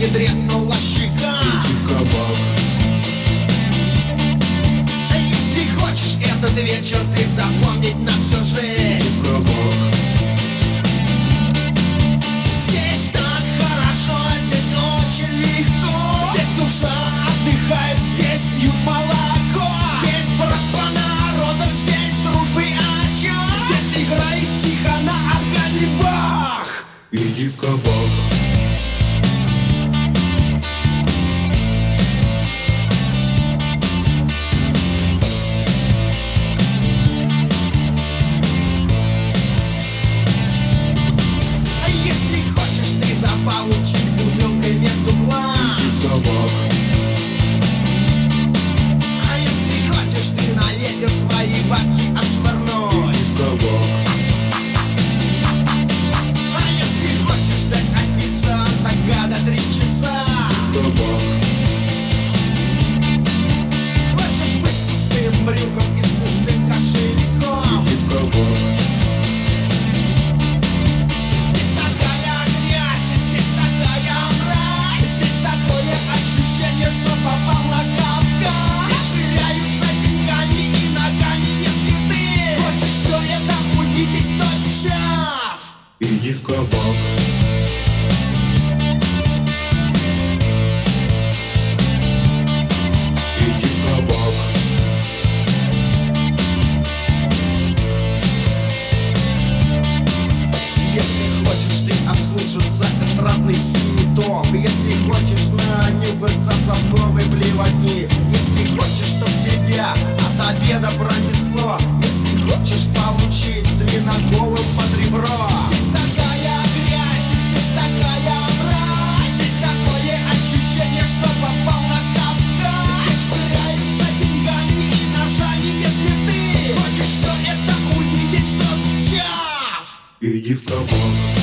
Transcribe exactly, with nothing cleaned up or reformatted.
не треснула щека. Иди в кабак. А если хочешь этот вечер ты запомнить на всю жизнь, Иди в кабак. здесь так хорошо, здесь очень легко. Здесь душа отдыхает, здесь пьют молоко. Здесь братство народов, здесь дружбы отчет. Здесь играет тихо на органе Бах. Иди в кабак. А если хочешь ты заполучить бутылкой между глаз, Иди в кабак. а если хочешь ты на ветер свои бабки отшвырнуть, Иди в кабак. а если хочешь дать официанта гада три часа, В кабак. хочешь быть с пустым брюхом и с пустым кошельком, Иди в кабак. здесь такая грязь, и здесь такая мразь, здесь такое ощущение, что попал на Кавказ. Здесь ширяются деньгами и ногами, если ты хочешь все это увидеть тотчас. Иди в кабак. Иди в кабак. Если хочешь ты обслужиться эстрадных хитов, если хочешь нанюхаться совковой плевотни, если хочешь, чтоб тебя от обеда пронесло, если хочешь получить свиноголым под ребро. Здесь такая грязь, и здесь такая мразь, здесь такое ощущение, что попал на Кавказ. Здесь швыряются деньгами и ножами, если ты хочешь все это увидеть тот час. Иди в кабак.